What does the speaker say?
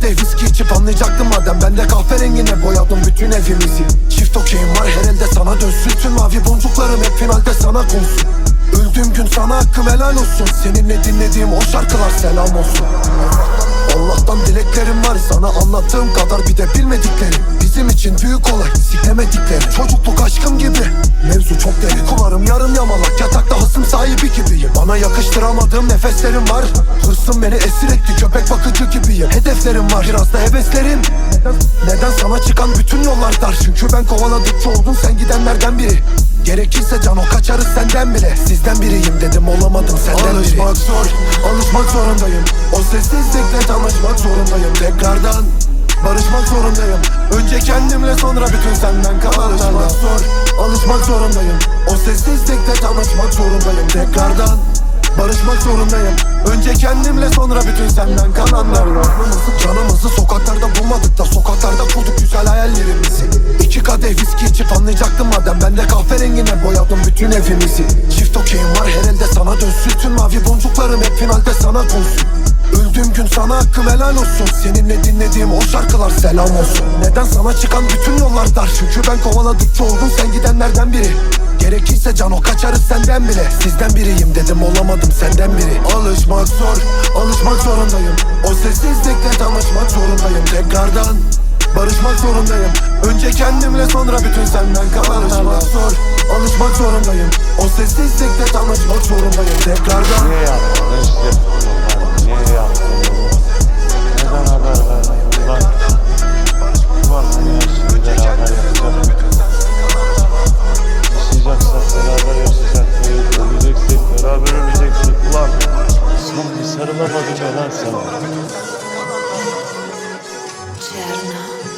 kadeh viski içip anlayacaktım madem. Ben de kahverengine boyadım bütün evimizi. Çift okeyim var her elde sana dönsün. Tüm mavi boncuklarım hep finalde sana konsun. Öldüğüm gün sana hakkım helal olsun. Seninle dinlediğim o şarkılar selam olsun. Allah'tan dileklerim var, sana anlattığım kadar bir de bilmediklerim. Bizim için büyük olay, siklemediklerim. Çocukluk aşkım gibi, mevzu çok derin. Kullarım yarım yamalak, yatakta hısım sahibi gibiyim. Bana yakıştıramadığım nefeslerim var. Hırsım beni esir etti, köpek bakıcı gibiyim. Hedeflerim var, biraz da heveslerim. Neden sana çıkan bütün yollar dar? Çünkü ben kovaladıkça oldun sen gidenlerden biri. Gerekirse can o kaçarız senden bile. Sizden biriyim dedim olamadım senden biri. Alışmak zor, alışmak zorundayım. O sessizlikle tanışmak zorundayım. Tekrardan barışmak zorundayım. Önce kendimle sonra bütün senden kalanlarla. Alışmak zor, alışmak zorundayım. O sessizlikle tanışmak zorundayım. Tekrardan barışmak zorundayım. Önce kendimle sonra bütün senden kalanlarla. Canımızı sokaklarda bulmadık da sokaklarda kurduk güzel hayallerimizi. 2 kadeh viski içip anlayacaktım madem. Ben de kahverengine boyadım bütün evimizi. Çift okeyim var her elde sana dönsün. Tüm mavi boncuklarım hep finalde sana konsun. Öldüğüm gün sana hakkım helal olsun. Seninle dinlediğim o şarkılar selam olsun. Neden sana çıkan bütün yollar dar? Çünkü ben kovaladıkça oldun sen gidenlerden biri. Gerekirse can o kaçarız senden bile. Sizden biriyim dedim olamadım senden biri. Alışmak zor, alışmak zorundayım. O sessizlikle tanışmak zorundayım. Tekrardan barışmak zorundayım. Önce kendimle sonra bütün senden kalanlarla. Alışmak zor, alışmak zorundayım. O sessizlikle tanışmak zorundayım. Tekrardan. Niye yaptın? Niye yaptın? Neden haber vermedin lan? Var mı ya şimdi beraber yapacak? Yaşayacaksak beraber yaşayacak. Öleceksek beraber öleceksek. Ulan son bir sarılamadın ya lan sana. Czerno.